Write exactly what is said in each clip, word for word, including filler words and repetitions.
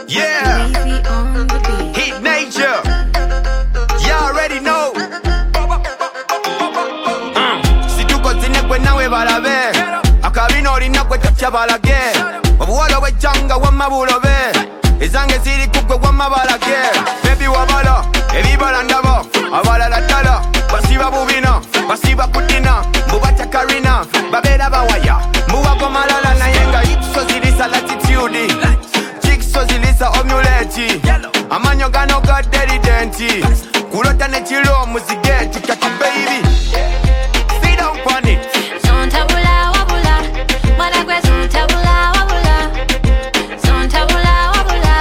Yeah, Heat Nature. You already know. Mm. Si tu cozine kwe nawe balabe akabino olina kwe tacha balage obuwala bw'ekyanga wamma bulobe ezange ziri kugwe wamma balage baby wabala ebibala ndaba abalala ddala basiba bubina basiba kudina mbubatya karina babeera bawaya mbuwago malala naye nga ipso zirisa latitude jigso zirisa omuleti amanyo gano ga deridenti kulota nekiro muzigeti kati baby sit down on it. Zontabula wabula Maragwe zontabula wabula Zontabula wabula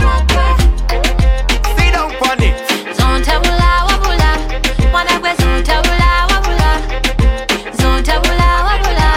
Sit down on it. Zontabula wabula Maragwe zontabula wabula Zontabula wabula.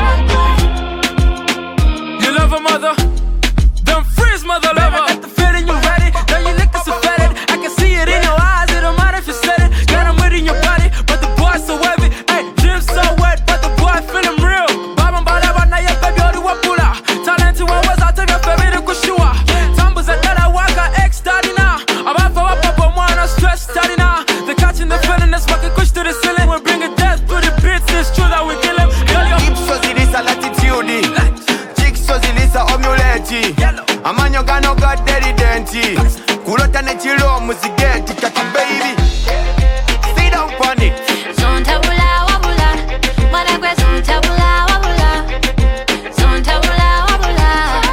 You love a mother, then freeze mother lover. I got the feeling you ready, now you looking so fetid. I can see it in your eyes, it don't matter if you said it. Got him within your body, but the boy's so heavy. Hey, dream so wet, but the boy feeling real. Baba mbala na ya baby odi wapula. Talent wa waza tega baby kushua. Tambus at that waka ex study now. Abafa wapa mwana stress study now. They catching the feeling, that's fucking kush to the ceiling. We're bringing death to the beats, it's true that we kill him. Girl, you're Ipso zirisa latitude jigso zirisa omuleti amanyo gano ga deridenti kulota nekiro muzigeti kati baby sit down on it. Zontabula wabula Maragwe zontabula wabula Zontabula wabula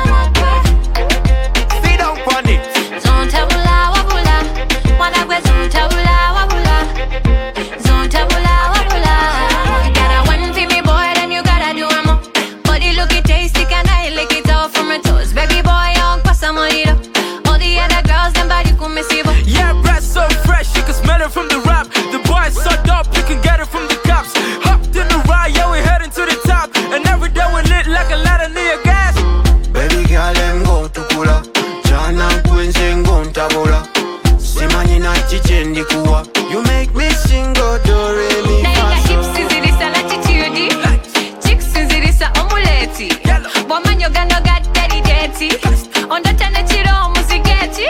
Sit down on it. Zontabula wabula Maragwe zontabula wabula Zontabula wabula. You got a one for me boy, then you gotta do it more. Body looking tasty, can I lick it off from my toes? Baby boy, young pasa mojito. All the other girls, them body kumesibo. yeah, breath so fresh, you can smell it from the rap. The boy's so dope, you can get it from the cops. Hopped in the ride, yeah, we heading to the top. And every day we lit like a ladder near gas. Baby girl them go tukula Jana kwenze ngontabula Simanyi na chichendi kuwa You make me sing go do re mi Naika fa hips so zirisa latitude. Chicks zirisa omuleti. Wamanyo gano got daddy dirty. Ondota nechiro muzigeti.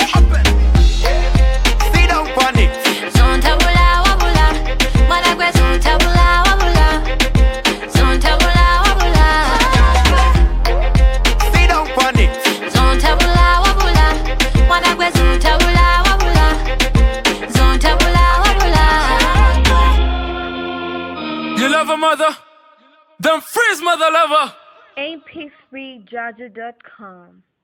Sit down on it. Zontabula wabula Maragwe zontabula wabula Zontabula wabula Sit down on it. Zontabula wabula Maragwe zontabula wabula Zontabula wabula. You love a mother, then freeze mother lover. A P three Jaja dot com